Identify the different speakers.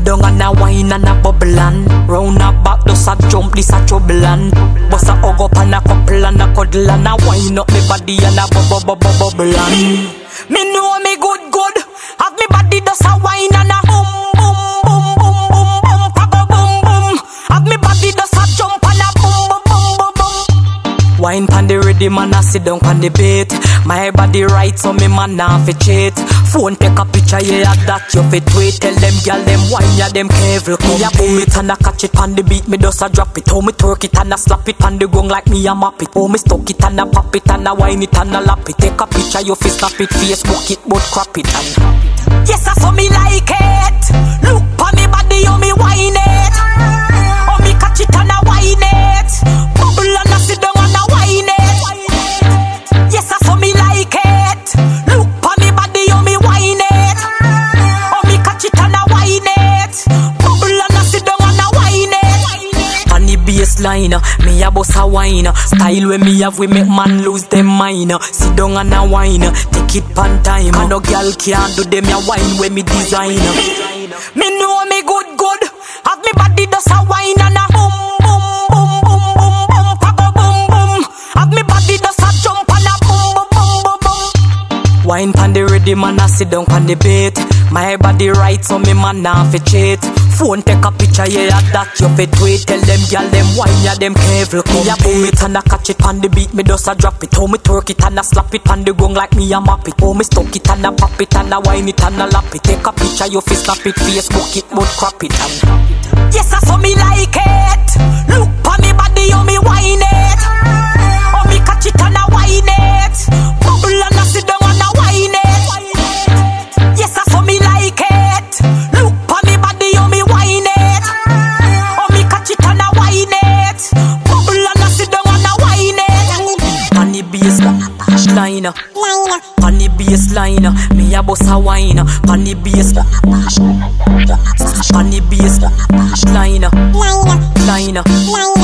Speaker 1: Sit down and a wine and a bubble and round a back does a jump, this a trouble and bust a hug up and a couple and a cuddle and a wine up me body and a bubble and me know me good have me body does a wine and a boom have me body does a jump and a boom. Wine pan the rhythm and I sit down pan the beat. My body right so me man nah fi cheat. Phone take a picture, yeah that you fi tweet. Tell them gyal them wine, yeah them careful. Me a boom it and I catch it pan the beat. Me does a drop it, how me twerk it and I slap it pan the gong like me a map it. How me stuck it and I pop it and I wine it and I lap it. Take a picture, you fi snap it, Facebook it, but crap it and yes I saw me like it. Look pa me body, how me wine it. How me catch it and I wine it. Bubble and I sit down and I wine it. Yes I saw me like it. Look pa me body, how me wine it. How me catch it and I wine it. Bubble and I sit down and I wine it. On the baseline, me a boss a wine. Style when me have we make man lose them mind. Sit down and a wine, take it pan time. And no girl can't do them a wine when me design. Me know me good, have me body does a wine and a boom. Have me body does a jump and a boom. Wine pan the rhythm and I sit down pan the beat. My body right so me man nah fi cheat. Phone take a picture, yeah that you fi tweet. Tell them gyal them wine, yeah them careful. Me a boom it and I catch it pan the beat. Me does a drop it, how me twerk it and I slap it pan the gong like me a map it. How me stuck it and I pop it and I wine it and I lap it. Take a picture, you fi snap it, Facebook it, but crap it and yes I saw me like it. Look pa me body, how me wine it. How me catch it and I wine it. Bubble and I sit down and I wine it. Yes I saw me like it. Look pa me body, how me wine it. How me catch it and I wine it. Bubble and I sit down and I wine it. On the baseline, on the baseline, me a boss a wine. On the baseline, on the baseline, line.